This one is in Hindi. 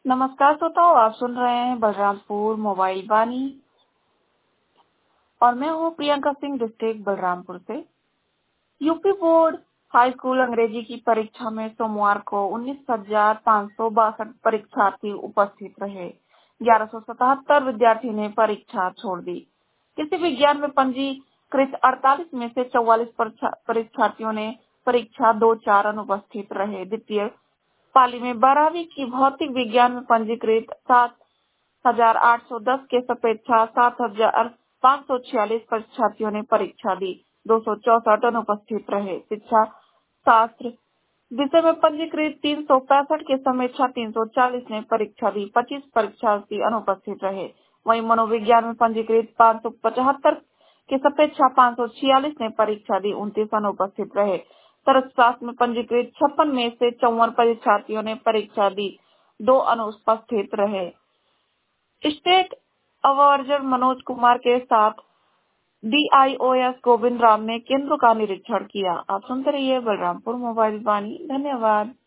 नमस्कार श्रोताओ, आप सुन रहे हैं बलरामपुर मोबाइल वाणी और मैं हूं प्रियंका सिंह, डिस्ट्रिक्ट बलरामपुर से। यूपी बोर्ड हाई स्कूल अंग्रेजी की परीक्षा में सोमवार को 19,562 परीक्षार्थी उपस्थित रहे। 1177 विद्यार्थी ने परीक्षा छोड़ दी। किसी विज्ञान में पंजीकृत 48 में से 44 परीक्षार्थियों ने परीक्षा 2-4 अनुपस्थित रहे। द्वितीय पाली में 12वीं की भौतिक विज्ञान में पंजीकृत 7,810 के सापेक्षा 7,546 परीक्षार्थियों ने परीक्षा दी। 264 अनुपस्थित रहे। शिक्षा शास्त्र विषय में पंजीकृत 365 के समेक्षा 340 ने परीक्षा दी। 25 परीक्षार्थी अनुपस्थित रहे। वहीं मनोविज्ञान में पंजीकृत 575 के सापेक्षा 546 ने परीक्षा दी। 29 अनुपस्थित रहे। तर्कशास्त्र में पंजीकृत 56 में से 54 परीक्षार्थियों ने परीक्षा दी। 2 अनुपस्थित रहे। स्टेट अवर्जर मनोज कुमार के साथ DIOS गोविंद राम ने केंद्र का निरीक्षण किया। आप सुनते रहिए बलरामपुर मोबाइल वाणी। धन्यवाद।